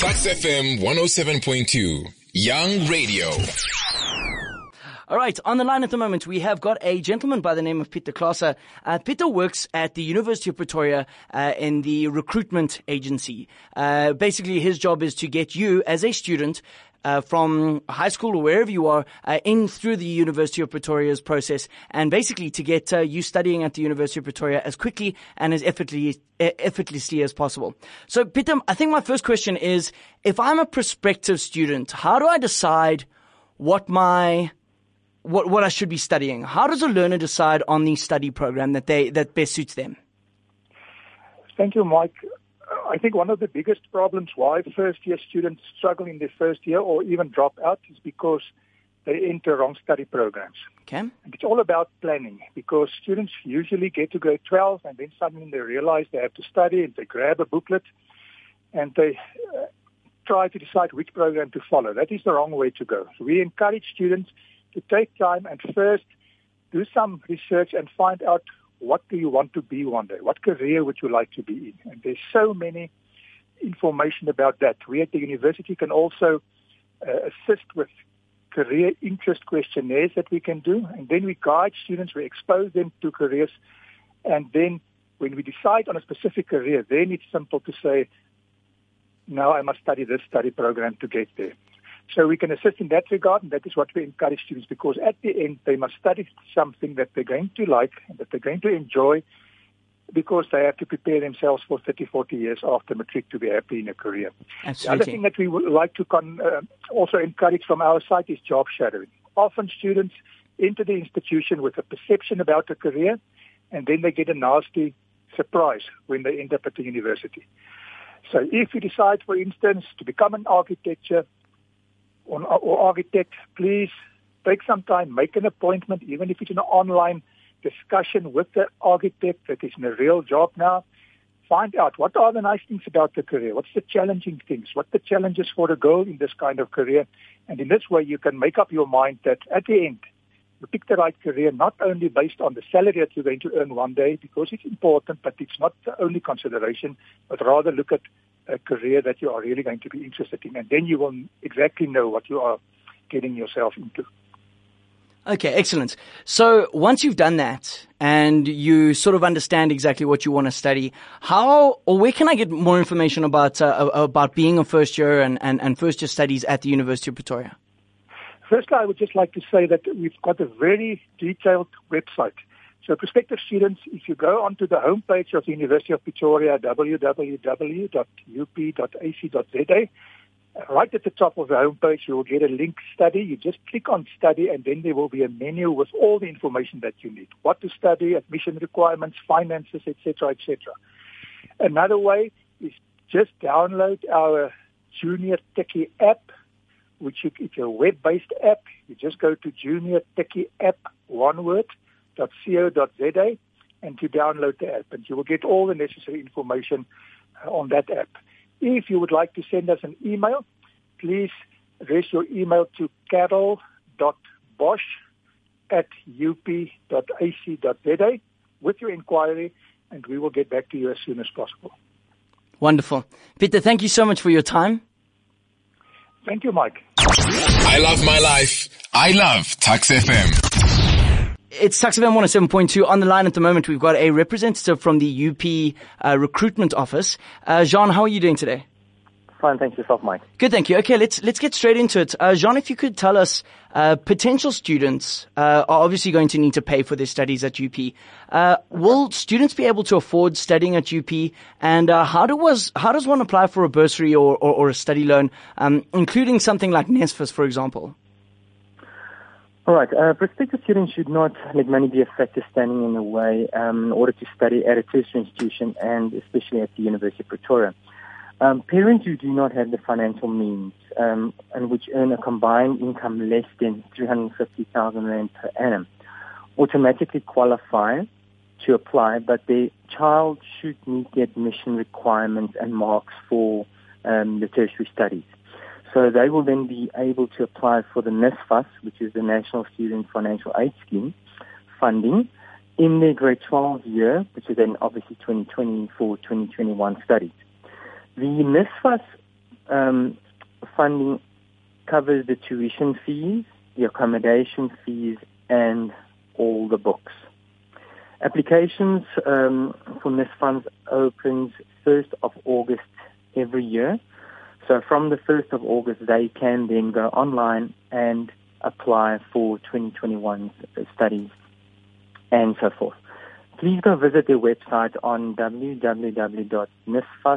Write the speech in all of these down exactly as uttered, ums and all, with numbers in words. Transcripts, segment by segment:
Tuks F M one oh seven point two, Young Radio. All right, on the line at the moment, we have got a gentleman by the name of Peter Klaaser. Uh, Peter works at the University of Pretoria uh, in the recruitment agency. Uh, basically, his job is to get you as a student Uh, from high school or wherever you are, uh, in through the University of Pretoria's process, and basically to get uh, you studying at the University of Pretoria as quickly and as effortlessly, effortlessly as possible. So, Peter, I think my first question is, if I'm a prospective student, how do I decide what my what what I should be studying? How does a learner decide on the study program that they that best suits them? Thank you, Mike. I think one of the biggest problems why first-year students struggle in their first year or even drop out is because they enter wrong study programs. Okay. And it's all about planning, because students usually get to grade twelve and then suddenly they realize they have to study, and they grab a booklet and they uh, try to decide which program to follow. That is the wrong way to go. So we encourage students to take time and first do some research and find out, what do you want to be one day? What career would you like to be in? And there's so many information about that. We at the university can also uh, assist with career interest questionnaires that we can do. And then we guide students, we expose them to careers. And then when we decide on a specific career, then it's simple to say, now I must study this study program to get there. So we can assist in that regard, and that is what we encourage students, because at the end, they must study something that they're going to like and that they're going to enjoy, because they have to prepare themselves for thirty, forty years after matric to be happy in a career. Absolutely. The other thing that we would like to con- uh, also encourage from our side is job shadowing. Often students enter the institution with a perception about a career, and then they get a nasty surprise when they end up at the university. So if you decide, for instance, to become an architecture, or architect, please take some time, make an appointment, even if it's an online discussion with the architect that is in a real job now. Find out what are the nice things about the career, what's the challenging things, what the challenges for a girl in this kind of career. And in this way, you can make up your mind that at the end, you pick the right career, not only based on the salary that you're going to earn one day, because it's important, but it's not the only consideration, but rather look at a career that you are really going to be interested in, and then you will exactly know what you are getting yourself into. Okay, excellent. So once you've done that and you sort of understand exactly what you want to study, how or where can I get more information about uh, about being a first year and, and, and first year studies at the University of Pretoria? Firstly, I would just like to say that we've got a very detailed website. So prospective students, if you go onto the homepage of the University of Pretoria, w w w dot u p dot a c dot z a, right at the top of the homepage, you will get a link study. You just click on study, and then there will be a menu with all the information that you need. What to study, admission requirements, finances, et cetera, et cetera. Another way is just download our Junior Techie app, which you, it's a web-based app. You just go to Junior Techie app, one word, .co.za, and to download the app, and you will get all the necessary information uh, on that app. If you would like to send us an email, please address your email to carol dot bosch at u p dot a c dot z a with your inquiry, and we will get back to you as soon as possible. Wonderful. Peter, thank you so much for your time. Thank you, Mike. I love my life. I love Tuks F M. It's Tuks F M one oh seven point two. On the line at the moment, we've got a representative from the U P uh, recruitment office. Uh, Jean, how are you doing today? Fine, thanks yourself, Mike. Good, thank you. Okay, let's let's get straight into it. Uh, Jean, if you could tell us, uh, potential students uh, are obviously going to need to pay for their studies at U P. Uh, will students be able to afford studying at U P? And uh, how do was how does one apply for a bursary or or, or a study loan, um, including something like NSFAS, for example? All right. Uh, prospective students should not let money be a factor standing in the way um, in order to study at a tertiary institution, and especially at the University of Pretoria. Um, parents who do not have the financial means um, and which earn a combined income less than three hundred fifty thousand rand per annum automatically qualify to apply, but their child should meet the admission requirements and marks for um, the tertiary studies. So they will then be able to apply for the NSFAS, which is the National Student Financial Aid Scheme, funding in their grade twelve year, which is then obviously twenty twenty for twenty twenty-one studies. The NSFAS um, funding covers the tuition fees, the accommodation fees, and all the books. Applications um, for N I S funds opens first of August every year. So from the first of August, they can then go online and apply for twenty twenty-one studies and so forth. Please go visit their website on w w w dot nisfas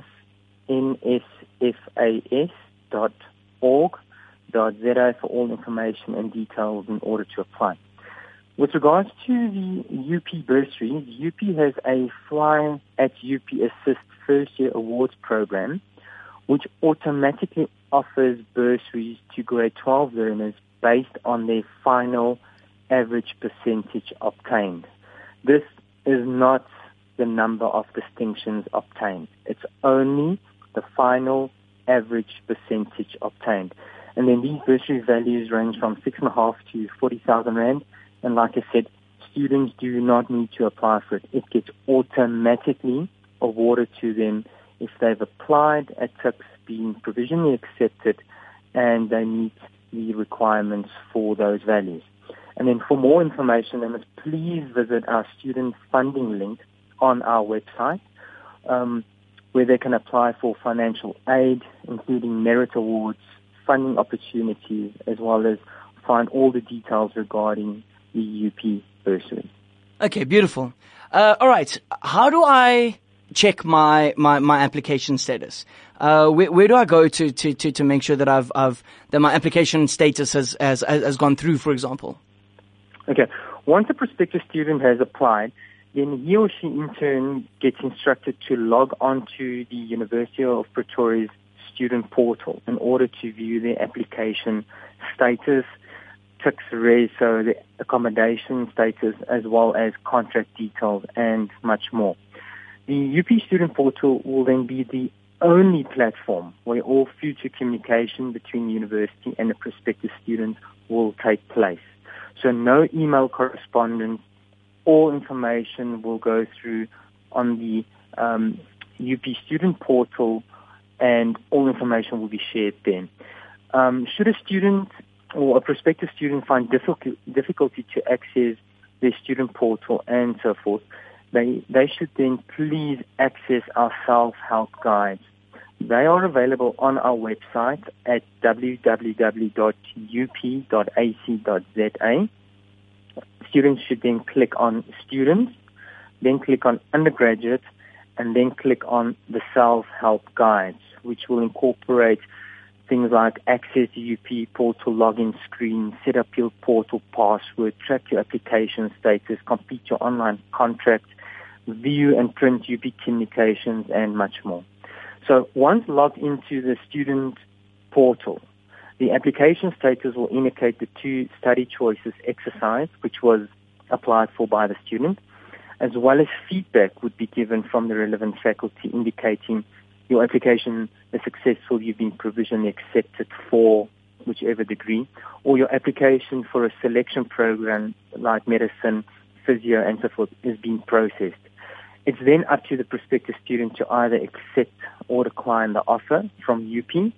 dot org dot z a for all information and details in order to apply. With regards to the U P bursaries, U P has a Fly at U P Assist First Year Awards program, which automatically offers bursaries to grade twelve learners based on their final average percentage obtained. This is not the number of distinctions obtained. It's only the final average percentage obtained. And then these bursary values range from six and a half to forty thousand rand. And like I said, students do not need to apply for it. It gets automatically awarded to them if they've applied at T I P S, being provisionally accepted, and they meet the requirements for those values. And then for more information, then please visit our student funding link on our website, um, where they can apply for financial aid, including merit awards, funding opportunities, as well as find all the details regarding the U P bursary. Okay, beautiful. Uh, all right. How do I check my, my, my application status? Uh, where, where do I go to, to, to, to make sure that I've, I've, that my application status has, has, has gone through, for example? Okay. Once a prospective student has applied, then he or she in turn gets instructed to log on to the University of Pretoria's student portal in order to view their application status, T I C S res, so the accommodation status, as well as contract details and much more. The U P student portal will then be the only platform where all future communication between the university and the prospective student will take place. So no email correspondence, all information will go through on the um, U P student portal, and all information will be shared then. Um, should a student or a prospective student find difficult, difficulty to access their student portal and so forth, they, they should then please access our self-help guides. They are available on our website at w w w dot u p dot a c dot z a. Students should then click on Students, then click on Undergraduate, and then click on the Self-Help Guides, which will incorporate things like access the U P portal login screen, set up your portal password, track your application status, complete your online contract, view and print U P communications, and much more. So once logged into the student portal, the application status will indicate the two study choices exercise, which was applied for by the student, as well as feedback would be given from the relevant faculty indicating your application is successful, you've been provisionally accepted for whichever degree, or your application for a selection program like medicine, physio, and so forth is being processed. It's then up to the prospective student to either accept or decline the offer from U P.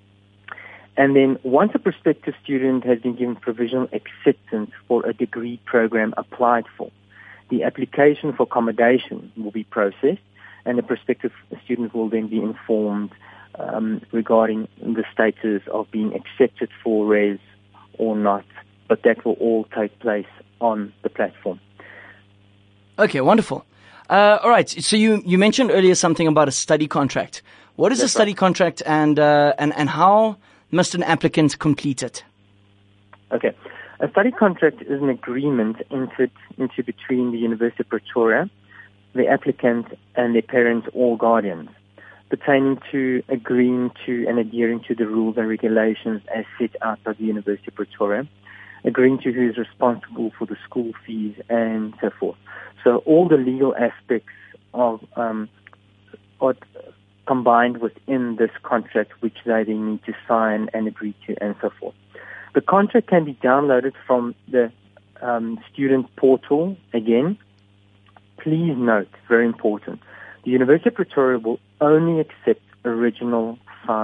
And then once a prospective student has been given provisional acceptance for a degree program applied for, the application for accommodation will be processed, and the prospective student will then be informed um, regarding the status of being accepted for res or not. But that will all take place on the platform. Okay, wonderful. Uh, all right. So you, you mentioned earlier something about a study contract. What is That's a study right. contract, and uh, and and how must an applicant complete it? Okay. A study contract is an agreement entered into between the University of Pretoria, the applicant, and their parents or guardians, pertaining to agreeing to and adhering to the rules and regulations as set out by the University of Pretoria, agreeing to who is responsible for the school fees, and so forth. So all the legal aspects of um, are combined within this contract, which they then need to sign and agree to, and so forth. The contract can be downloaded from the um, student portal. Again, please note, very important, the University of Pretoria will only accept original signed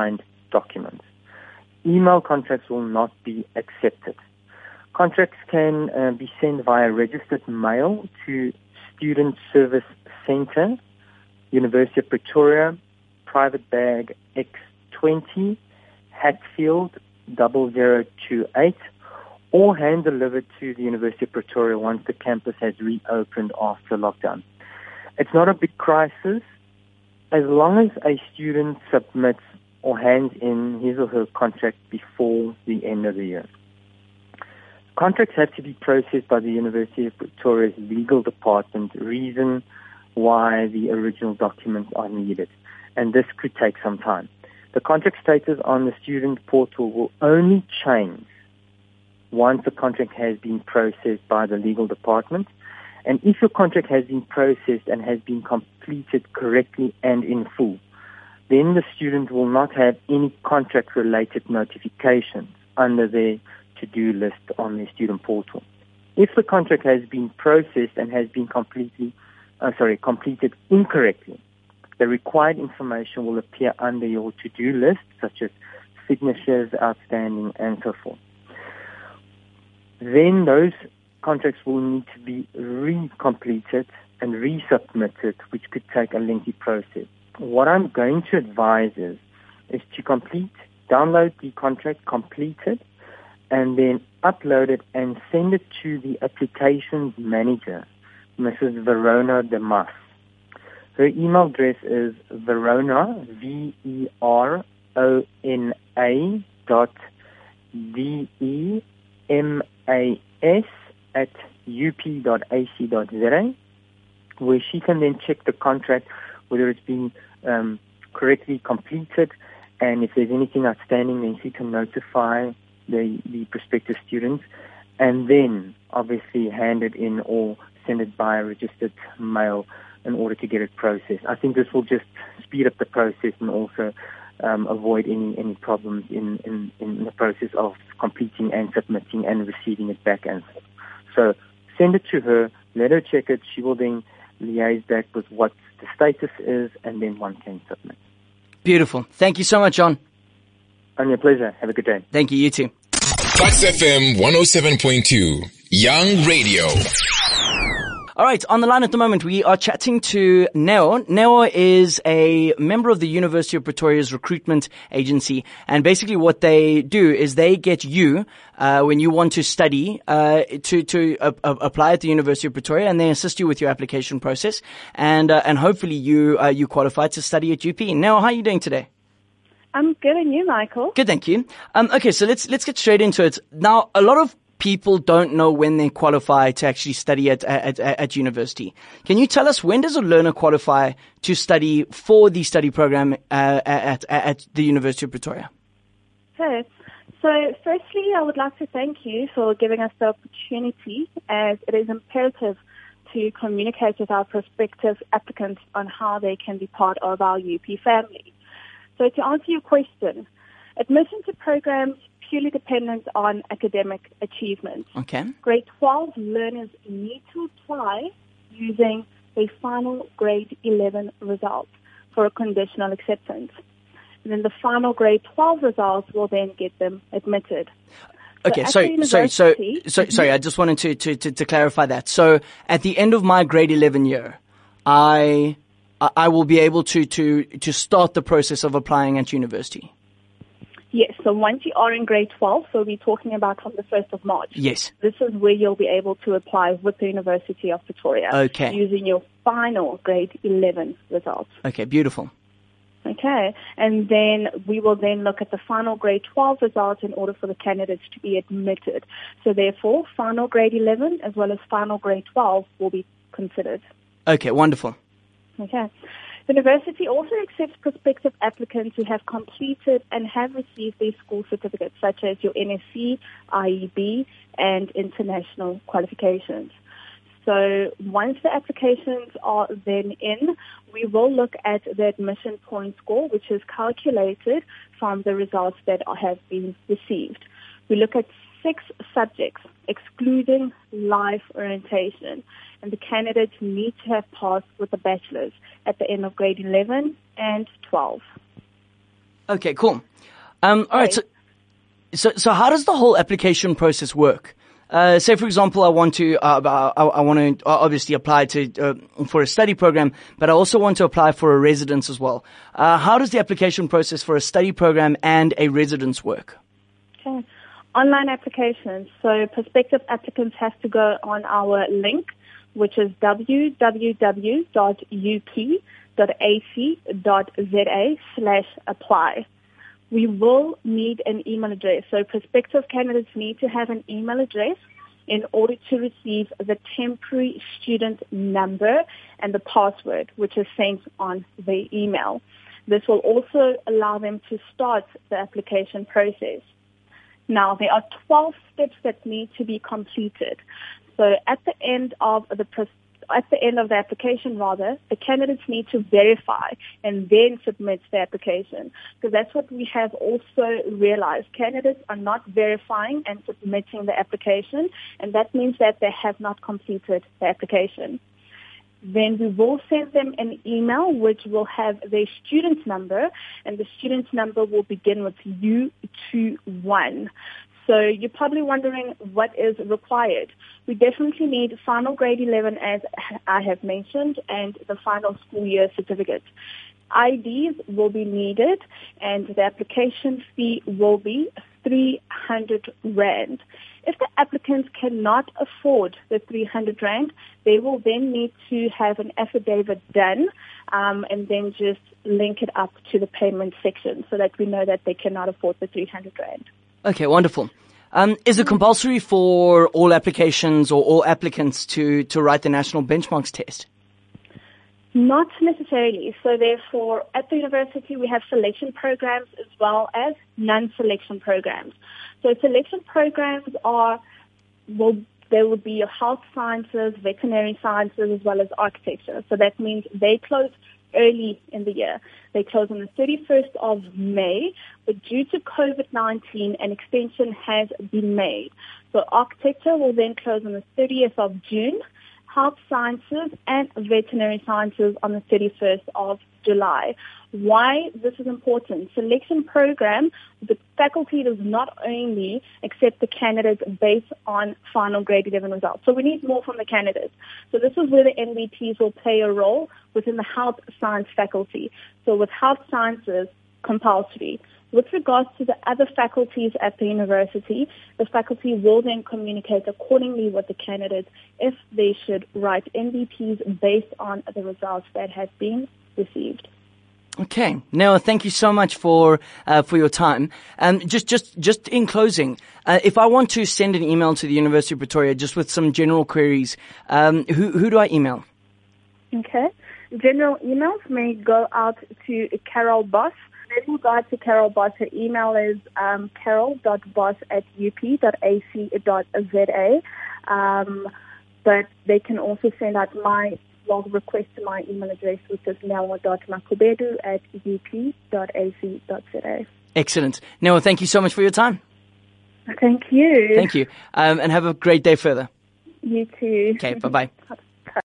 documents. Email contracts will not be accepted. Contracts can uh, be sent via registered mail to Student Service Centre, University of Pretoria, Private Bag X twenty, Hatfield double zero two eight, or hand delivered to the University of Pretoria once the campus has reopened after lockdown. It's not a big crisis as long as a student submits or hands in his or her contract before the end of the year. Contracts have to be processed by the University of Pretoria's legal department, reason why the original documents are needed, and this could take some time. The contract status on the student portal will only change once the contract has been processed by the legal department, and if your contract has been processed and has been completed correctly and in full, then the student will not have any contract-related notifications under their to-do list on their student portal. If the contract has been processed and has been completely, uh, sorry, completed incorrectly, the required information will appear under your to-do list, such as signatures, outstanding, and so forth. Then those contracts will need to be re-completed and resubmitted, which could take a lengthy process. What I'm going to advise is, is to complete, download the contract, complete it, and then upload it and send it to the applications manager, Missus Verona de Mas. Her email address is Verona, V E R O N A dot D E M A S at U P dot A C dot Z A, where she can then check the contract, whether it's been um, correctly completed, and if there's anything outstanding, then she can notify the, the prospective students, and then obviously hand it in or send it by registered mail in order to get it processed. I think this will just speed up the process and also um, avoid any, any problems in, in, in the process of completing and submitting and receiving it back and forth. So send it to her, let her check it. She will then liaise back with what the status is, and then one can submit. Beautiful. Thank you so much, John. Only a pleasure. Have a good day. Thank you. You too. Tuks F M one oh seven point two, Young Radio. All right, on the line at the moment, we are chatting to Neo. Neo is a member of the University of Pretoria's recruitment agency, and basically what they do is they get you, uh, when you want to study, uh, to, to uh, uh, apply at the University of Pretoria, and they assist you with your application process, and, uh, and hopefully you, uh, you qualify to study at U P. Neo, how are you doing today? I'm good, and you, Michael? Good, thank you. Um, okay, so let's, let's get straight into it. Now, a lot of people don't know when they qualify to actually study at, at, at, at university. Can you tell us, when does a learner qualify to study for the study program uh, at, at, at the University of Pretoria? Okay. So firstly, I would like to thank you for giving us the opportunity, as it is imperative to communicate with our prospective applicants on how they can be part of our U P family. So to answer your question, admission to programs purely dependent on academic achievement. Okay. Grade twelve learners need to apply using a final grade eleven result for a conditional acceptance. And then the final grade twelve results will then get them admitted. Okay, so, so, so, so, so, sorry, I just wanted to, to, to, to clarify that. So at the end of my grade eleven year, I, I will be able to, to, to start the process of applying at university. Yes, so once you are in grade twelve, so we're talking about from the first of March. Yes. This is where you'll be able to apply with the University of Pretoria. Okay. Using your final grade eleven results. Okay, beautiful. Okay, and then we will then look at the final grade twelve results in order for the candidates to be admitted. So therefore, final grade eleven as well as final grade twelve will be considered. Okay, wonderful. Okay. The university also accepts prospective applicants who have completed and have received their school certificates, such as your N S C, I E B, and international qualifications. So once the applications are then in, we will look at the admission point score, which is calculated from the results that have been received. We look at six subjects, excluding life orientation, and the candidates need to have passed with a bachelor's at the end of grade eleven and twelve. Okay, cool. Um, all right. So, so, so how does the whole application process work? Uh, say, for example, I want to, uh, I, I want to obviously apply to, uh, for a study program, but I also want to apply for a residence as well. Uh, how does the application process for a study program and a residence work? Okay. Online applications. So prospective applicants have to go on our link, which is w w w dot u p dot a c dot z a slash apply. We will need an email address. So prospective candidates need to have an email address in order to receive the temporary student number and the password, which is sent on the email. This will also allow them to start the application process. Now, there are twelve steps that need to be completed. So at the end of the process, At the end of the application, rather, the candidates need to verify and then submit the application. Because that's what we have also realized. Candidates are not verifying and submitting the application, and that means that they have not completed the application. Then we will send them an email which will have their student's number, and the student's number will begin with U twenty-one. So you're probably wondering what is required. We definitely need final grade eleven, as I have mentioned, and the final school year certificate. I Ds will be needed, and the application fee will be three hundred rand. If the applicants cannot afford the three hundred rand, they will then need to have an affidavit done, um, and then just link it up to the payment section so that we know that they cannot afford the three hundred rand. Okay, wonderful. Um, is it compulsory for all applications or all applicants to, to write the national benchmarks test? Not necessarily. So therefore, at the university, we have selection programs as well as non-selection programs. So selection programs are, well, there would be health sciences, veterinary sciences, as well as architecture. So that means they close early in the year. They close on the thirty-first of May, but due to COVID nineteen, an extension has been made. So architecture will then close on the thirtieth of June, health sciences and veterinary sciences on the thirty-first of July. Why this is important? Selection program, the faculty does not only accept the candidates based on final grade eleven results. So we need more from the candidates. So this is where the N B Ts will play a role within the health science faculty. So with health sciences, compulsory. With regards to the other faculties at the university, the faculty will then communicate accordingly with the candidates if they should write N B Ts based on the results that have been received. Okay. Noah, thank you so much for uh, for your time. Um, just just just in closing, uh, if I want to send an email to the University of Pretoria just with some general queries, um, who who do I email? Okay. General emails may go out to Carol Boss. In regard to Carol Boss, her email is um, carol dot boss at u p dot a c dot z a. Um, but they can also send out my log request to my email address, which is noah dot makubedu at u p dot a c dot z a. Excellent. Noah, thank you so much for your time. Thank you. Thank you. Um, and have a great day further. You too. Okay, bye-bye.